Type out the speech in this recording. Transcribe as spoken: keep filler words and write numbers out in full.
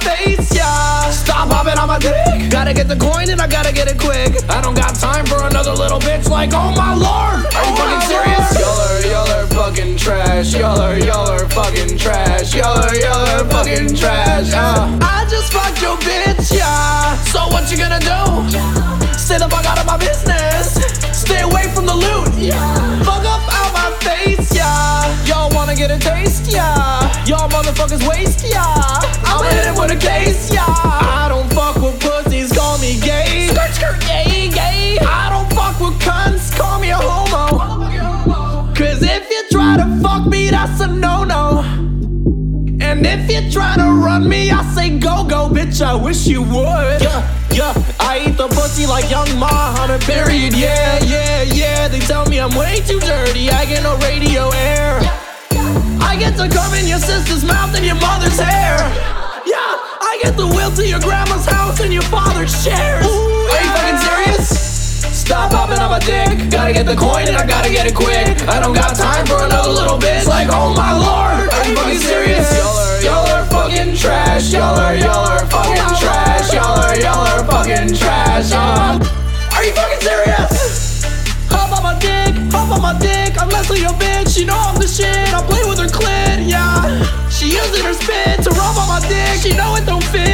face, yeah. Stop hopping on my dick. Gotta get the coin and I gotta get it quick. I don't got time for another little bitch like, oh my lord. Are you fucking serious? Y'all are, y'all are fucking trash. Y'all are, y'all are fucking trash. Y'all are, y'all are fucking trash. Uh. I just fucked your bitch, yeah. So what you gonna do? Stay the fuck out of my business. Stay away from the loot, yeah. Fuck up out my face, yeah. Y'all wanna get a taste, yeah. Y'all motherfuckers waste, yeah. I'm hit it with a case, yeah. I don't fuck with pussies, call me gay. Skirt, skirt, gay, gay. I don't fuck with cunts, call me a homo. Cause if you try to fuck me, that's a no-no. And if you try to run me, I say go, go, bitch, I wish you would. Yeah, yeah, I eat the pussy like Young Muhammad, period. Yeah, yeah, yeah, they tell me I'm way too dirty, I get no radio air. I get to come in your sister's mouth and your mother's hair. Yeah, I get the wheel to your grandma's house and your father's shares. Ooh, are you fucking serious? Stop hopping on my dick. Gotta get the coin and I gotta get it quick. I don't got time for another little bitch like, oh my lord. Are you fucking serious? Y'all are, y'all are fucking trash. Y'all are, y'all are fucking trash. Y'all are, y'all are fucking trash. Uh, are you fucking serious? Hop on my dick, hop on my dick. I'm Leslie, your bitch. You know I'm the shit. I play with her clit, yeah. She using her spit to rub on my dick. She know it don't fit.